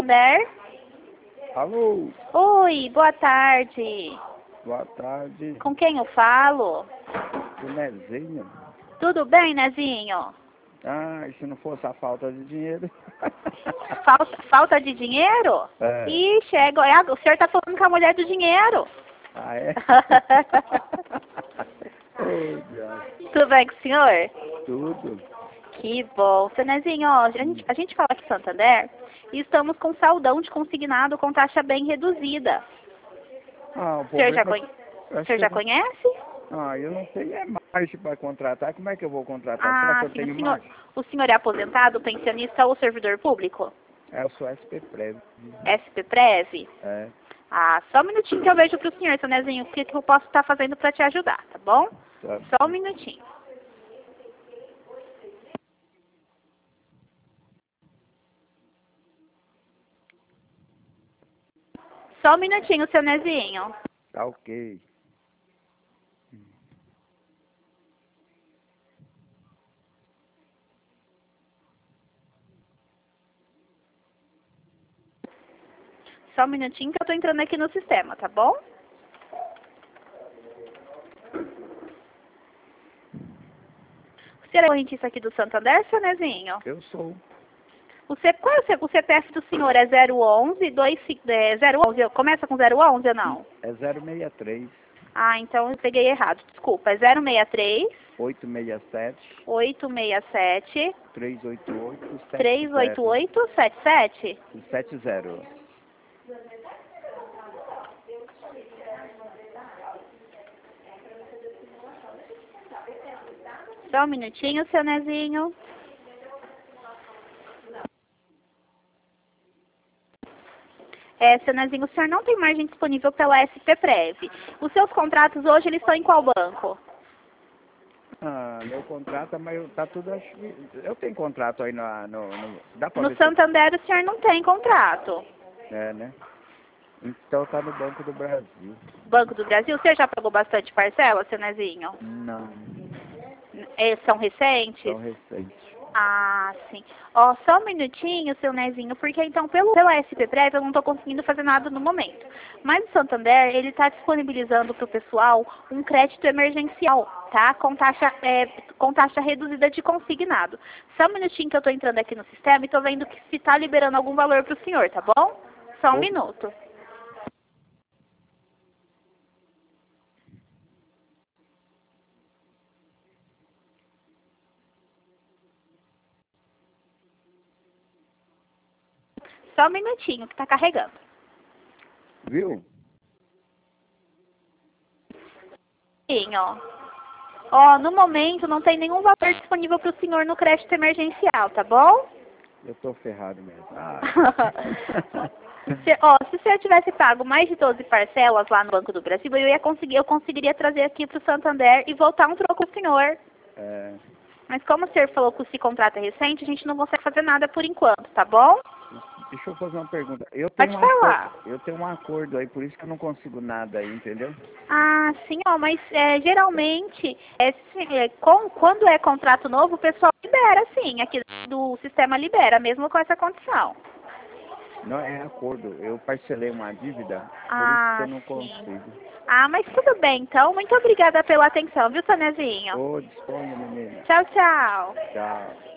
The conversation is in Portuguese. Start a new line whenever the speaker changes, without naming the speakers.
Santander?
Alô,
Oi, boa tarde.
boa tarde.
Com quem eu falo?
O Nezinho.
Tudo bem, Nezinho?
Ah, e se não fosse a falta de dinheiro?
Falta de dinheiro?
É.
Ixi, o senhor tá falando com a mulher do dinheiro.
Ah, é? Ô, diabo.
Tudo bem com o senhor?
Tudo.
Que bom. Seu Nezinho, ó, a gente fala aqui em Santander e estamos com saldão de consignado com taxa bem reduzida.
Ah, o
O senhor já,
problema é...
o senhor já conhece?
Ah, eu não tenho margem para contratar. Como é que eu vou contratar? Será que
Ah,
eu
sim,
tenho margem?
o senhor é aposentado, pensionista ou servidor público?
É, eu sou SP Prev.
SP Prev?
É.
Ah, só um minutinho que eu vejo pro senhor, seu Nezinho, o que eu posso estar fazendo para te ajudar, tá bom?
Tá.
Só um minutinho. Só um minutinho, seu Nezinho.
Tá ok.
Só um minutinho que eu tô entrando aqui no sistema, tá bom? Você é correntista aqui do Santander, seu Nezinho?
Eu sou.
Qual é o CPF do senhor? É 011, 011, começa com 011 ou não?
É 063
Ah, então eu peguei errado, desculpa. É 063
867
867
388
388 77.
70.
Só um minutinho, seu Nezinho. Seu Nezinho, o senhor não tem margem disponível pela SP-Prev. Os seus contratos hoje, eles estão em qual banco?
Ah, meu contrato, mas tá tudo... Eu tenho contrato aí dá pra
No
ver se eu...
Santander, o senhor não tem contrato.
É, né? Então tá no Banco do Brasil.
Banco do Brasil, você já pagou bastante parcela, seu Nezinho?
Não,
São recentes?
tão recente.
Ah, sim. Ó, só um minutinho, seu Nezinho, porque então pela SP-Prev eu não estou conseguindo fazer nada no momento. Mas o Santander, ele está disponibilizando para o pessoal um crédito emergencial, tá? Com taxa reduzida de consignado. Só um minutinho que eu estou entrando aqui no sistema e estou vendo que se está liberando algum valor para o senhor, tá bom? Só um minuto. Só um minutinho que está carregando.
Viu?
Sim, ó. Ó, no momento não tem nenhum valor disponível para o senhor no crédito emergencial, tá bom?
Eu tô ferrado mesmo. Ah.
Se você tivesse pago mais de 12 parcelas lá no Banco do Brasil, eu conseguiria trazer aqui para o Santander e voltar um troco pro senhor.
É,
Mas como o senhor falou que esse contrato é recente, a gente não consegue fazer nada por enquanto, tá bom?
deixa eu fazer uma pergunta.
Pode falar.
Eu tenho um acordo aí, por isso que eu não consigo nada aí, entendeu?
Ah, sim, ó, mas geralmente, quando é contrato novo, o pessoal libera, sim, aqui do sistema libera, mesmo com essa condição.
Não é acordo. Eu parcelei uma dívida, por isso que
Ah,
eu não
sim.
consigo.
Ah, mas tudo bem, então. Muito obrigada pela atenção, viu, Sonezinho?
Ô, disponha, menina.
Tchau, tchau.
Tchau.